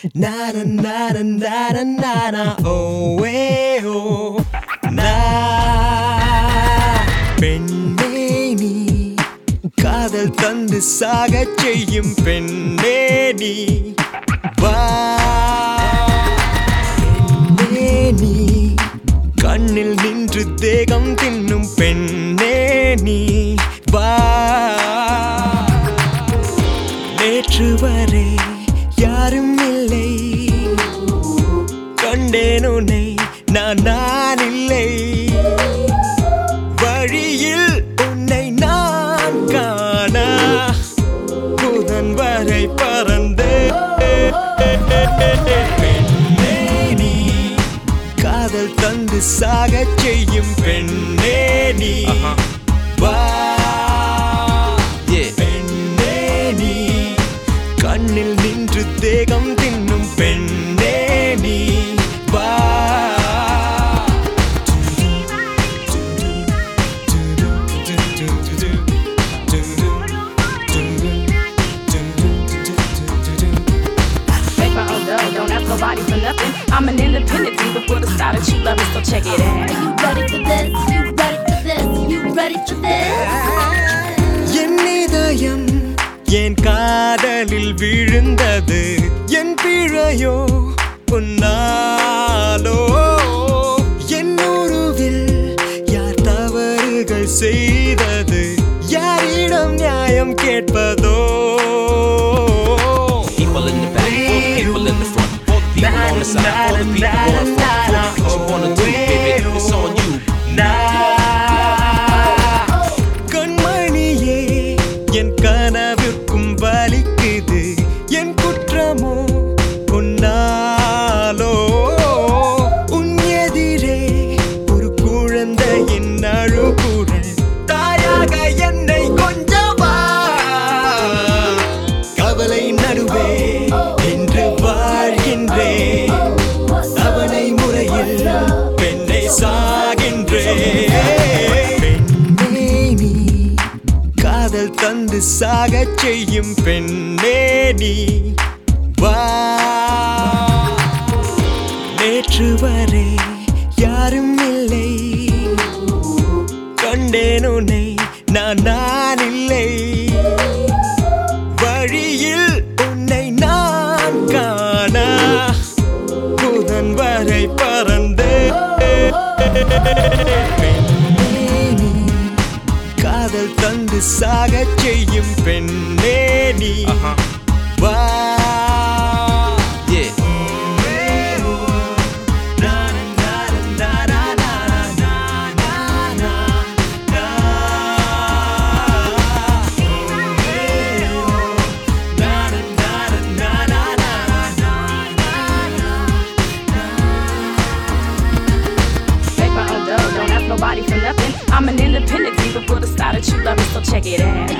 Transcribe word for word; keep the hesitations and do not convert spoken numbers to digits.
Na na na na na na na na oh eh oh na பெண்ணே நீ காதல் தந்து சாகச் செய்யும் பெண்ணே நீ வா பெண்ணே நீ கண்ணில் நின்று தேகம் தின்னும் பெண்ணே நீ வா நேற்று வரை யாரும் இல்லை கண்டேன் உன்னை நான் நான் இல்லை வழியில் உன்னை நான் காண புதன் வரை பறந்தே பெண்ணே நீ காதல் தந்து சாகச் செய்யும் பெண்ணே நீ வா பெண்ணே நீ கண்ணில் நின்று தேகம் தின்னும் பெண்ணே நீ வா Don't ask nobody for nothing. I'm an independent diva for the style that you love, so check it out. Are you ready for this? You ready for this? You ready for this? என் இதயம் என் காதலில் விழுந்தது என் பிழையோ உன்னாலோ என் உருவில் யார் தவறுகள் செய்தது யாரிடம் நியாயம் கேட்பதோ People in the back, all the people in the front, all the people on the side, all the people on the front. What you wanna do, baby? It's on you. கண்மணியே என் கனவுக்கும் வலிக்குது என் குற்றமோ உன்னாலோ உன் எதிரே ஒரு குழந்தையின் அழுகுரல் தாயாக என்னை கொஞ்சவா கவலை நடுவே என்று வாழ்கின்றே அவனை முறையில் பெண்ணை சாகின்றே பெண்ணே நீ காதல் தந்து சாகச் செய்யும் பெண்ணே நீ வா நேற்று வரை யாரும் இல்லை கண்டேன் உன்னை நான் நான் இல்லை வழியில் உன்னை நான் காண புதன் வரை பறந்தே பெண்ணே நீ காதல் தந்து சாகச் செய்யும் பெண்ணே நீ வா Yeah. Paper on dough, don't ask nobody for nothing. I'm an independent diva for the style that you love, so check it out.